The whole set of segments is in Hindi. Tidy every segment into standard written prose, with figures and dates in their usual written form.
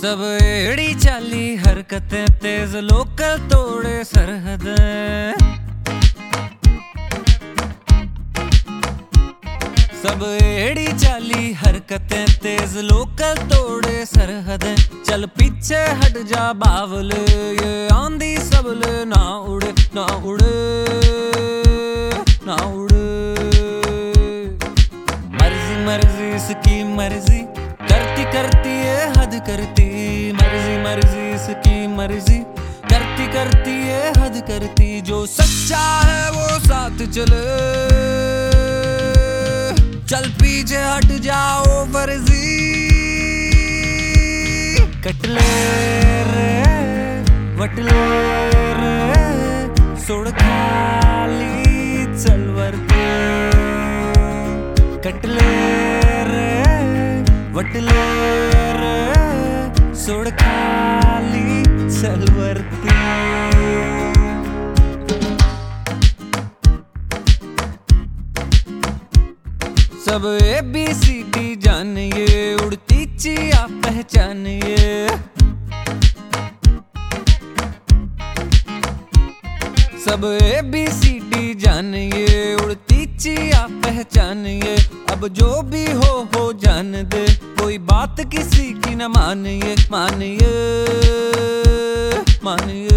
सब एड़ी चाली हरकतें तेज, लोकल तोड़े सरहदें। सब एड़ी चाली हरकतें तेज, लोकल तोड़े सरहदें। चल पीछे हट जा बावल, ये आंधी सबले ना उड़े ना उड़े ना उड़े। मर्जी मर्जी इसकी मर्जी, करती करती ये हद करती। मर्जी मर्जी इसकी मर्जी, करती करती ये हद करती। जो सच्चा है वो साथ चले, चल पीछे हट जाओ फर्जी। कटले रे वटले रे, सोड़ खाली चल वर्ते। कटले रे वटले रे, सोड़ खाली चल वर्ते। सब ABCD जानिए, उड़ती चिया पहचानिए। सब ABCD जानिए, उड़ती चिया पहचानिए। अब जो भी हो जान दे, कोई बात किसी की न मानिए मानिए मानिए।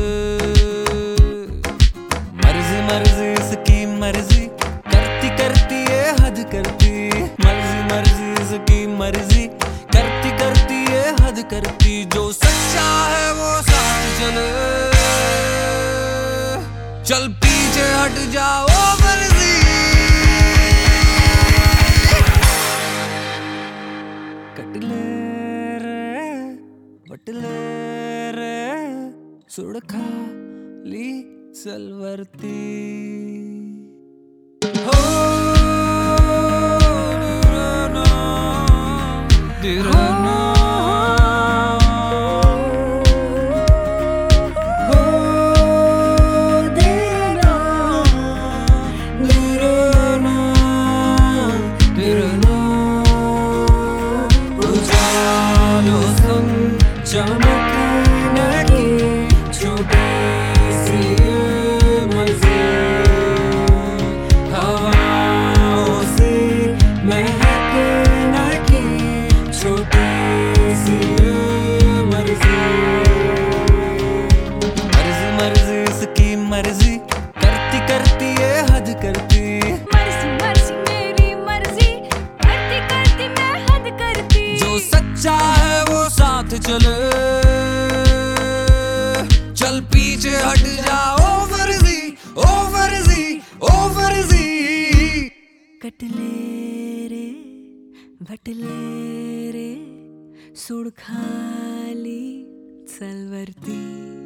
मर्जी मर्जी इसकी मर्जी, करती करती ये हद करती। मर्जी मर्जी इसकी मर्जी, करती करती ये हद करती। जो सच्चा है वो साथ चले, चल पीछे हट जाओ फर्जी। कटले रे वटले रे, सुड़ खाली सलवरती। हो दिरना हो दिरना दिरना दिरना। उजालों संग चमकने की छोटी सी मर्जी, हवाओं से महकने की छोटी सी मर्जी। मर्जी मर्जी इसकी मर्जी, करती करती ये हद करती। मर्जी मर्जी मेरी मर्जी, करती करती मैं हद करती। जो सच्चा है वो साथ चले, चल पीछे हट जाओ फर्जी ओ फर्जी ओ फर्जी। कटले रे भटले रे, सुड़ खाली चलवरती।